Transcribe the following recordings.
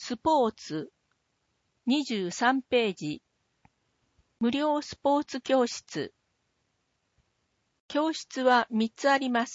スポーツ23ページ。無料スポーツ教室。教室は3つあります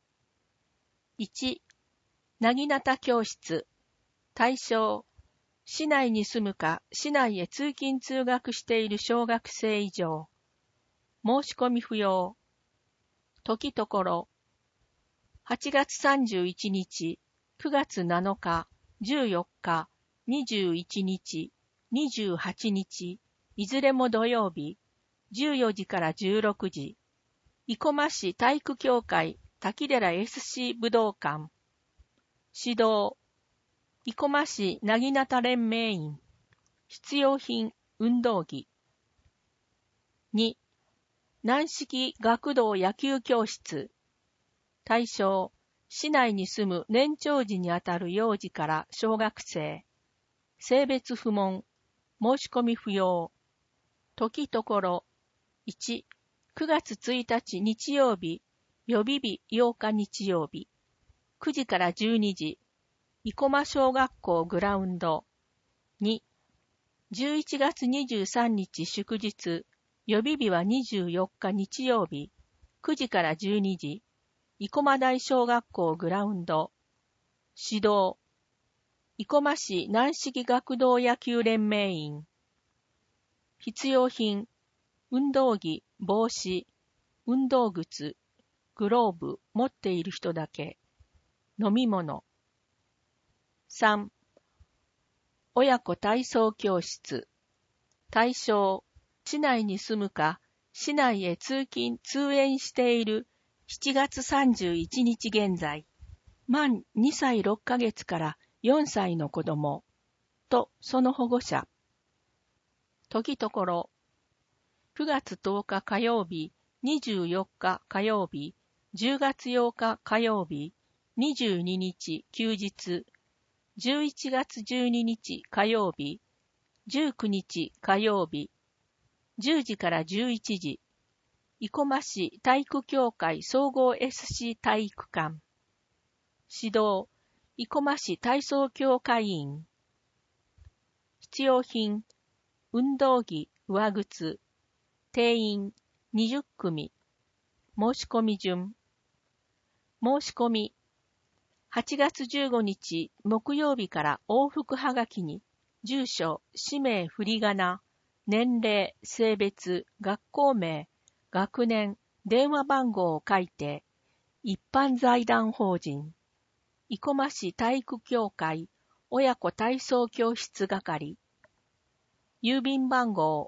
。1、なぎなた教室。対象、市内に住むか市内へ通勤通学している小学生以上。申し込み不要。時ところ。8月31日、9月7日、14日、21日、28日、いずれも土曜日、14時から16時。生駒市体育協会滝寺 SC 武道館。指導、生駒市なぎなた連盟員。必要品、運動着。2、軟式学童野球教室。対象、市内に住む年長児にあたる幼児から小学生。性別不問。申し込み不要。時ところ。1、9月1日日曜日、予備日8日日曜日。9時から12時。生駒小学校グラウンド。2、11月23日祝日。予備日は24日日曜日。9時から12時。生駒台小学校グラウンド。指導。生駒市軟式学童野球連盟員。必要品。運動着、帽子、運動靴、グローブ持っている人だけ。飲み物。3、親子体操教室。対象、市内に住むか、市内へ通勤・通園している7月31日現在、満2歳6ヶ月から4歳の子供とその保護者。時ところ、9月10日火曜日、24日火曜日、10月8日火曜日、22日休日、11月12日火曜日、19日火曜日、10時から11時、生駒市体育協会総合 SC 体育館。指導、生駒市体操協会員。必要品、運動着、上靴。定員20組。申し込み順。申し込み。8月15日木曜日から往復はがきに、住所、氏名、振り仮名、年齢、性別、学校名、学年、電話番号を書いて、一般財団法人、生駒市体育協会親子体操教室係、郵便番号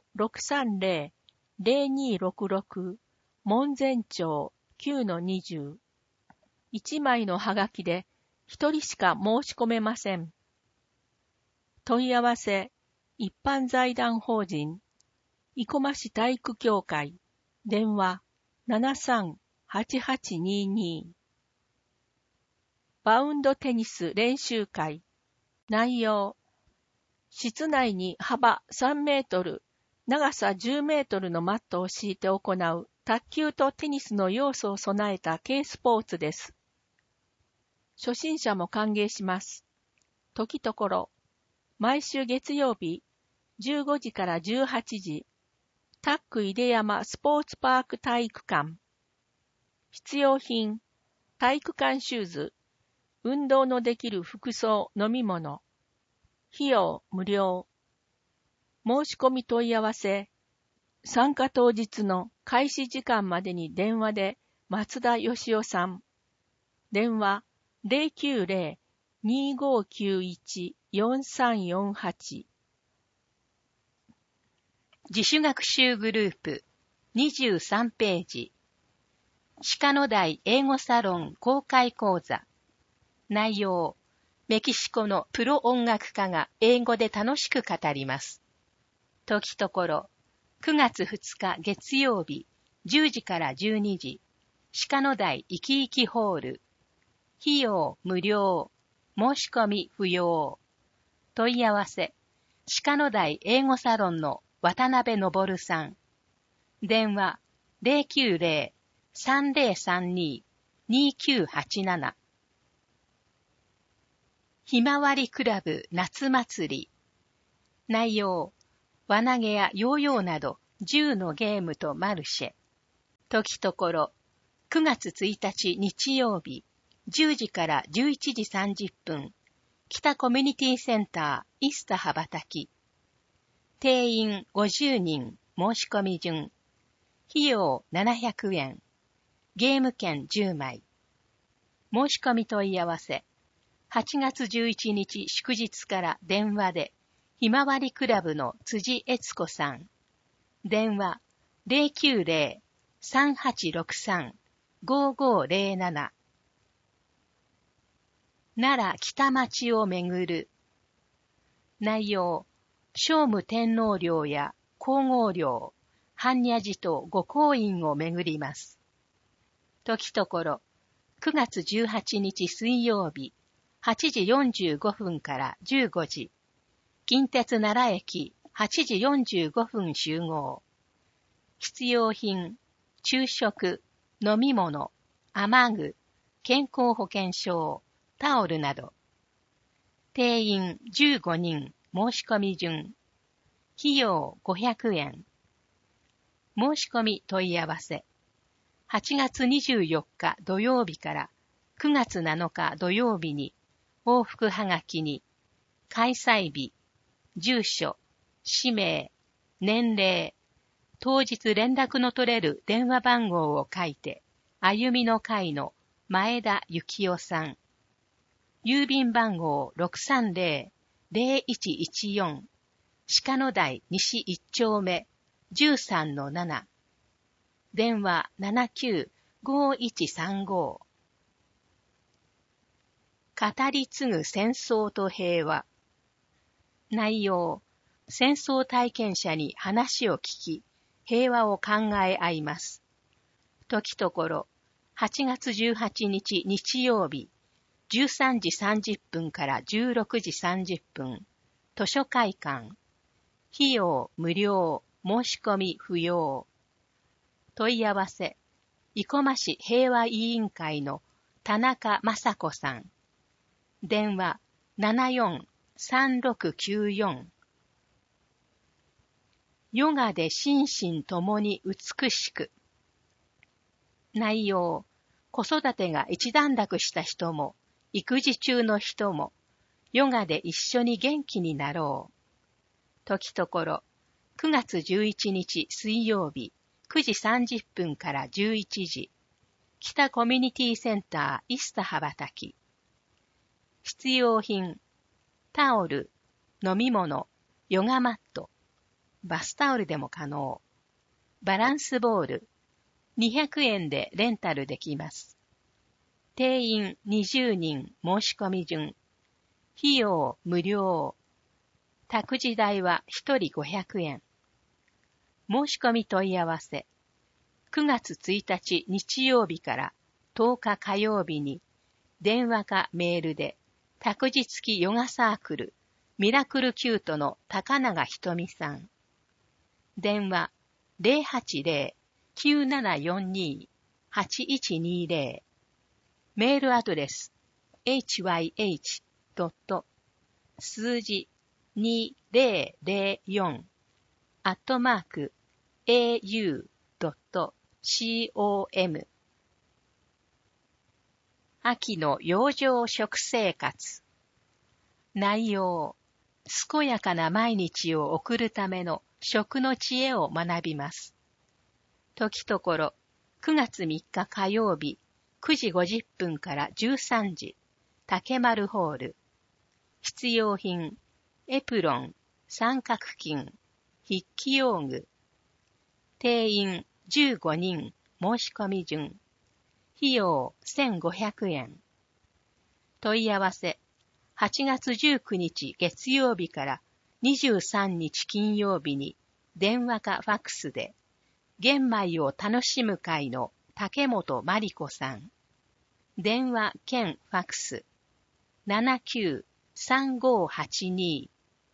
630-0266 門前町 9-20。1枚のはがきで1人しか申し込めません。問い合わせ、一般財団法人、生駒市体育協会、電話 73-8822。バウンドテニス練習会。内容。室内に幅3メートル、長さ10メートルのマットを敷いて行う卓球とテニスの要素を備えた軽スポーツです。初心者も歓迎します。時ところ。毎週月曜日、15時から18時、タック出山スポーツパーク体育館。必要品、体育館シューズ、運動のできる服装、飲み物。費用無料。申し込み問い合わせ。参加当日の開始時間までに電話で松田義夫さん。電話 090-2591-4348。 自主学習グループ23ページ。鹿野台英語サロン公開講座。内容。メキシコのプロ音楽家が英語で楽しく語ります。時ところ、9月2日月曜日、10時から12時、鹿野台いきいきホール。費用無料。申し込み不要。問い合わせ、鹿野台英語サロンの渡辺昇さん。電話090-3032-2987。 ひまわりクラブ夏祭り。内容、輪投げやヨーヨーなど10のゲームとマルシェ。時ところ、9月1日日曜日、10時から11時30分、北コミュニティセンターイスタ羽ばたき。定員50人、申し込み順。費用700円。ゲーム券10枚。申し込み問い合わせ。8月11日祝日から電話で、ひまわりクラブの辻悦子さん。電話090-3863-5507。奈良北町をめぐる。内容、聖武天皇陵や皇后陵、般若寺と御光院をめぐります。時ところ、9月18日水曜日、8時45分から15時。近鉄奈良駅8時45分集合。必要品、昼食、飲み物、雨具、健康保険証、タオルなど。定員15人、申し込み順。費用500円。申し込み問い合わせ。8月24日土曜日から9月7日土曜日に往復はがきに開催日、住所、氏名、年齢、当日連絡の取れる電話番号を書いて、歩みの会の前田幸男さん。郵便番号 630-0114 鹿野台西1丁目 13-7。電話79-5135。語り継ぐ戦争と平和。内容、戦争体験者に話を聞き、平和を考え合います。時ところ、8月18日日曜日、13時30分から16時30分、図書会館。費用無料、申し込み不要。問い合わせ、生駒市平和委員会の田中雅子さん。電話74-3694。ヨガで心身ともに美しく。内容、子育てが一段落した人も、育児中の人も、ヨガで一緒に元気になろう。時ところ、9月11日水曜日、9時30分から11時、北コミュニティセンターイスタ羽ばたき。必要品、タオル、飲み物、ヨガマット、バスタオルでも可能。バランスボール、200円でレンタルできます。定員20人申し込み順。費用無料。託児代は1人500円。申し込み問い合わせ。9月1日日曜日から10日火曜日に電話かメールで託児付きヨガサークルミラクルキュートの高永ひとみさん。電話 080-9742-8120。メールアドレス hyh. 数字2004 @au.com。秋の洋上食生活。内容、健やかな毎日を送るための食の知恵を学びます。時ところ、9月3日火曜日、9時50分から13時、竹丸ホール。必要品、エプロン、三角巾、筆記用具。定員15人、申し込み順。費用1500円。問い合わせ、8月19日月曜日から23日金曜日に電話かファクスで、玄米を楽しむ会の竹本真理子さん。電話兼ファクス。79-3582。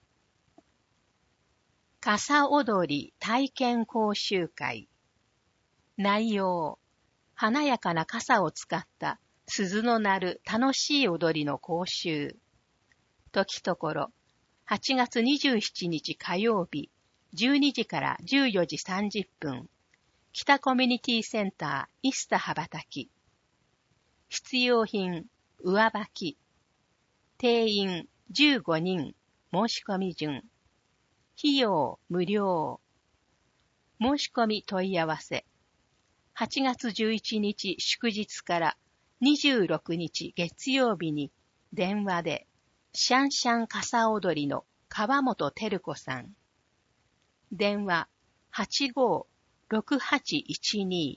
傘踊り体験講習会。内容、華やかな傘を使った鈴の鳴る楽しい踊りの講習。 時ところ、8月27日火曜日、12時から14時30分、北コミュニティセンターイスタ羽ばたき。必要品、上履き。定員15人、申し込み順。費用無料。申し込み問い合わせ。8月11日祝日から26日月曜日に電話でシャンシャン傘踊りの川本照子さん。電話85-6812。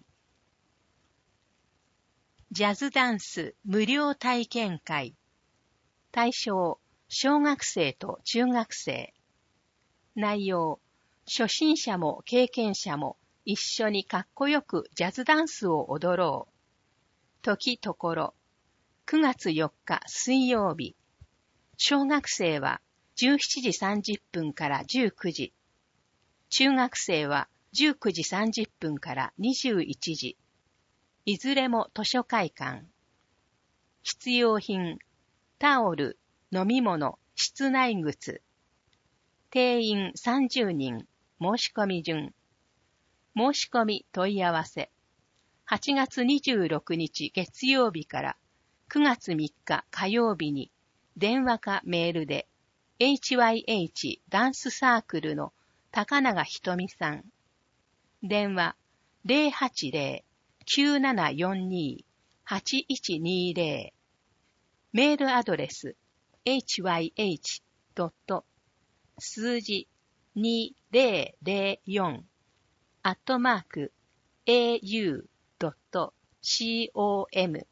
ジャズダンス無料体験会。対象、小学生と中学生。内容、初心者も経験者も一緒にかっこよくジャズダンスを踊ろう。時ところ、9月4日水曜日。小学生は17時30分から19時。中学生は19時30分から21時。いずれも図書会館。必要品、タオル、飲み物、室内靴。定員30人、申し込み順。申し込み問い合わせ。8月26日月曜日から9月3日火曜日に電話かメールで HYH ダンスサークルの高永ひとみさん。電話 080-9742-8120。メールアドレス hyh. 数字2004 @au.com。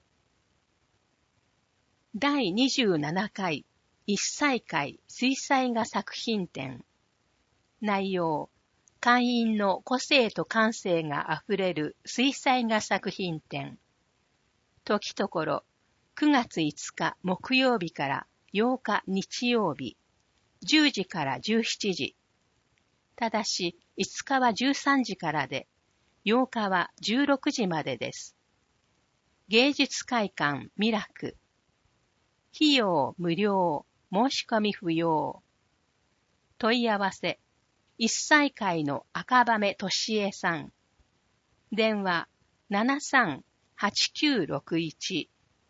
第27回一歳会水彩画作品展。内容、会員の個性と感性があふれる水彩画作品展。時ところ、9月5日木曜日から8日日曜日、10時から17時。ただし、5日は13時からで、8日は16時までです。芸術会館ミラク。費用無料、申し込み不要。問い合わせ、一歳会の赤羽俊恵さん。電話73-8961。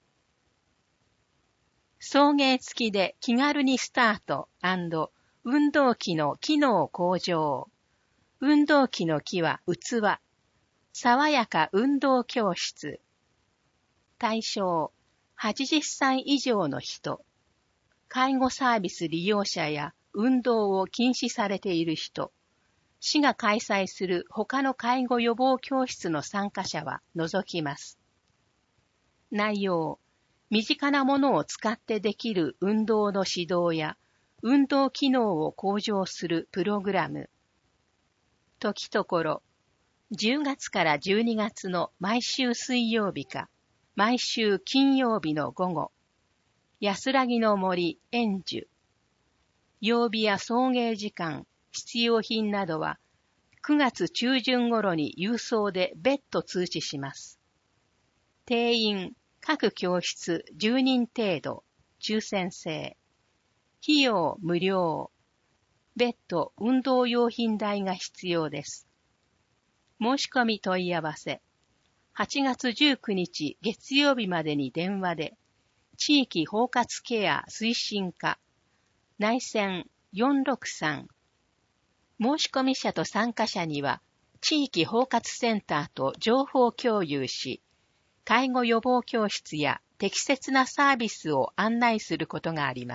送迎付きで気軽にスタート&運動器の機能向上。運動器の木は器。爽やか運動教室。対象、80歳以上の人。介護サービス利用者や運動を禁止されている人。市が開催する他の介護予防教室の参加者は除きます。内容、身近なものを使ってできる運動の指導や運動機能を向上するプログラム。時ところ、10月から12月の毎週水曜日か毎週金曜日の午後、安らぎの森園樹。曜日や送迎時間、必要品などは9月中旬頃に郵送で別途通知します。定員、各教室10人程度、抽選制。費用無料。別途運動用品代が必要です。申し込み問い合わせ。8月19日月曜日までに電話で、地域包括ケア推進課、内線463。申し込み者と参加者には、地域包括センターと情報共有し、介護予防教室や適切なサービスを案内することがあります。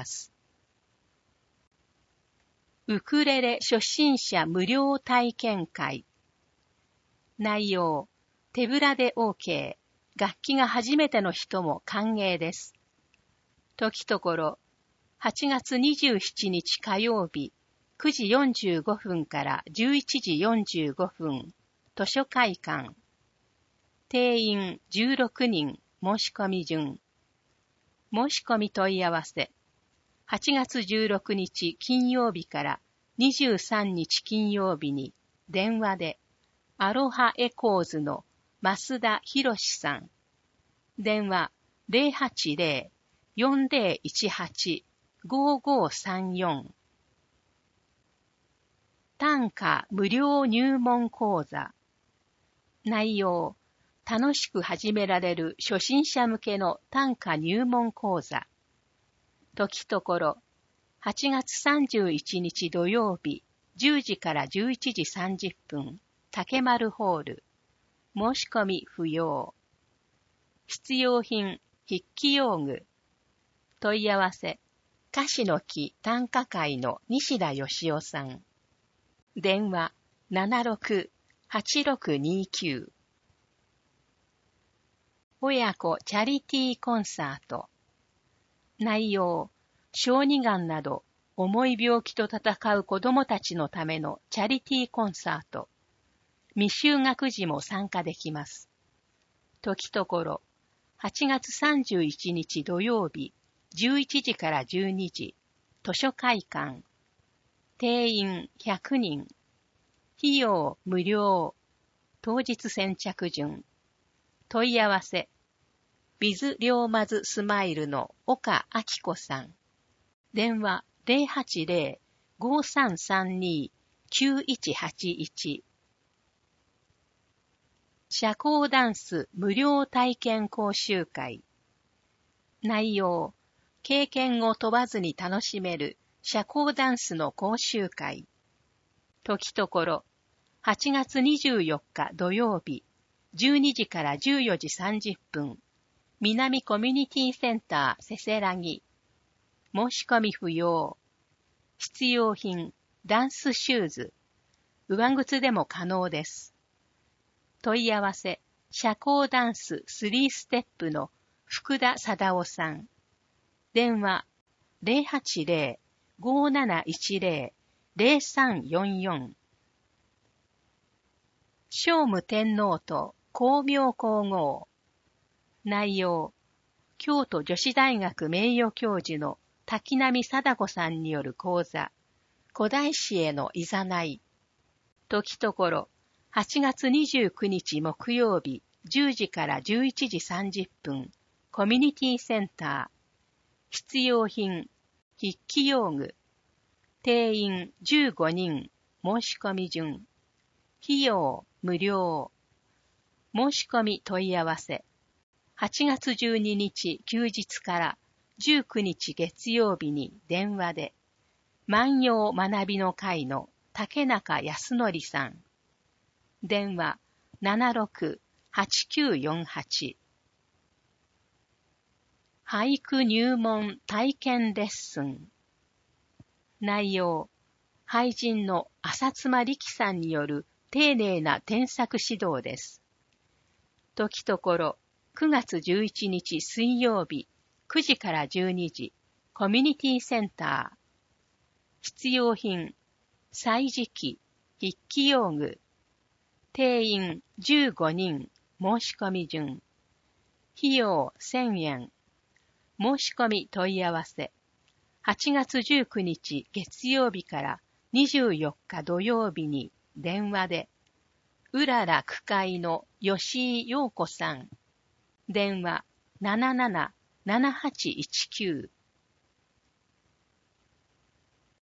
ウクレレ初心者無料体験会。内容、手ぶらで OK。楽器が初めての人も歓迎です。時ところ、8月27日火曜日、9時45分から11時45分、図書会館。定員16人、申し込み順。申し込み問い合わせ。8月16日金曜日から23日金曜日に電話で、アロハエコーズの増田博さん。電話 5534。単価無料入門講座。内容、楽しく始められる初心者向けの単価入門講座。時ところ、8月31日土曜日、10時から11時30分、竹丸ホール。申し込み不要。必要品、筆記用具。問い合わせ、菓子の木短歌会の西田義夫さん。電話、76-8629。親子チャリティーコンサート。内容、小児がんなど重い病気と闘う子どもたちのためのチャリティーコンサート。未就学児も参加できます。時ところ、8月31日土曜日、11時から12時、図書会館。定員100人。費用無料。当日先着順。問い合わせ。ビズリョーマズスマイルの岡明子さん。電話080-5332-9181。社交ダンス無料体験講習会。内容、経験を問わずに楽しめる社交ダンスの講習会。時ところ、8月24日土曜日、12時から14時30分、南コミュニティセンターせせらぎ。申し込み不要。必要品、ダンスシューズ。上靴でも可能です。問い合わせ、社交ダンス3ステップの福田貞夫さん。電話、080-5710-0344。聖武天皇と光明皇后。内容、京都女子大学名誉教授の滝波貞子さんによる講座、古代史へのいざない。時ところ、8月29日木曜日、10時から11時30分、コミュニティセンター。必要品、筆記用具。定員15人、申し込み順。費用無料。申し込み問い合わせ。8月12日休日から19日月曜日に電話で、万葉学びの会の竹中康則さん。電話76-8948。俳句入門体験レッスン。内容、俳人の浅妻力さんによる丁寧な添削指導です。時ところ、9月11日水曜日、9時から12時、コミュニティセンター。必要品、歳時記、筆記用具。定員15人、申し込み順。費用1000円。申し込み問い合わせ。8月19日月曜日から24日土曜日に電話で、うらら区会の吉井陽子さん。電話77-7819。